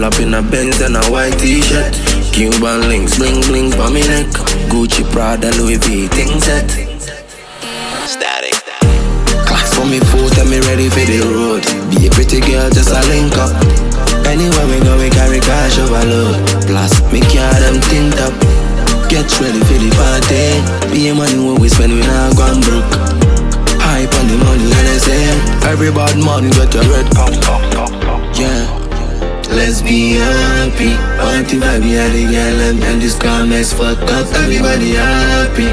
Pull up in a Benz and a white t-shirt. Cuban links, bling bling for me neck. Gucci, Prada, Louis V, things set. Static. Class for me foot and me ready for the road. Be a pretty girl, just a link up. Anywhere we go, we carry cash overload. Plus, me car them tint up. Get ready for the party. Be a money when we spend, we not gone broke. Hype on the money and I say every bad man got a red cup. Yeah, let's be happy. Party vibe, yeah, the girl and this car mess fucked up. Everybody happy.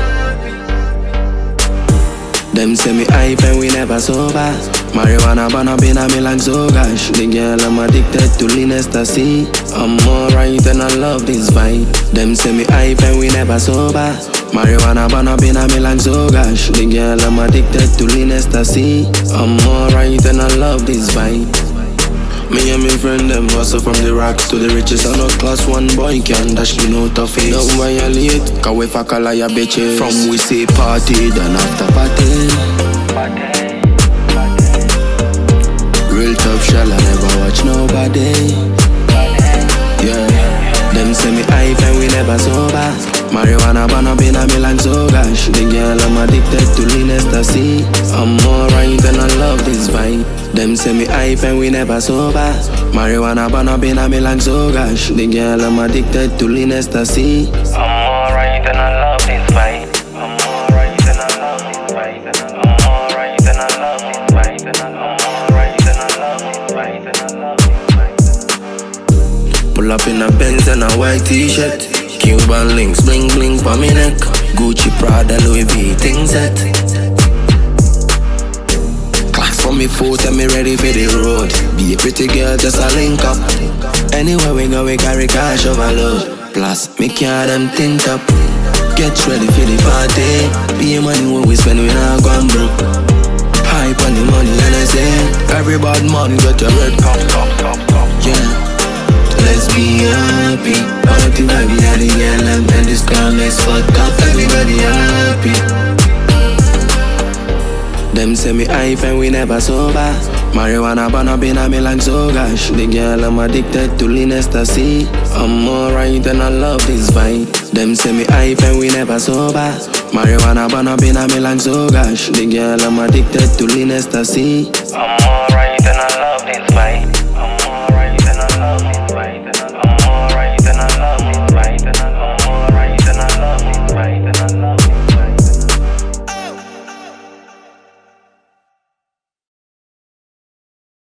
Them say me hype and we never sober. Marijuana banana been a me like so gosh. The girl I'm addicted to lean ecstasy. I'm alright and I love this vibe. Them say me hype and we never sober. Marijuana banana been a me like so gosh. The girl I'm addicted to lean ecstasy. I'm alright and I love this vibe. Me and my friend them hustle from the rocks to the riches. I'm not class one boy can dash me no tough face. Don't violate, cause we fuck all of your bitches. From we say party, then after party. Real tough shell, I never watch nobody. Yeah, them say me hype and we never sober. Marijuana banana been a me like so gosh. The girl I'm addicted to lean ecstasy. I'm alright and I love this vibe. Them say me hype and we never sober. Marijuana banana been a me like so gosh. The girl I'm addicted to lean ecstasy. I'm alright and I love this vibe. I'm alright and I love this vibe. I'm alright and I love this vibe. I'm alright and I love this vibe. And I love this vibe. Pull up in a Benz and a white t-shirt. Cuban links, bling bling for me neck. Gucci, Prada, Louis V, things set. Class for me foot and me ready for the road. Be a pretty girl, just a link up. Anywhere we go, we carry cash overload. Plus, me car them tint up. Get ready for the party. Be a money when we spend, we not gone broke. Hype on the money and I say every bad man got a red cup. Yeah, let's be happy. Party vibe, yeah, the girl and this car mess fucked up. Everybody happy. Them say me hype and we never sober. Marijuana banana been a me like so gosh. The girl I'm addicted to lean ecstasy. I'm alright and I love this vibe. Them say me hype and we never sober. Marijuana banana been a me like so gosh. The girl I'm addicted to lean ecstasy. I'm alright and I love this vibe.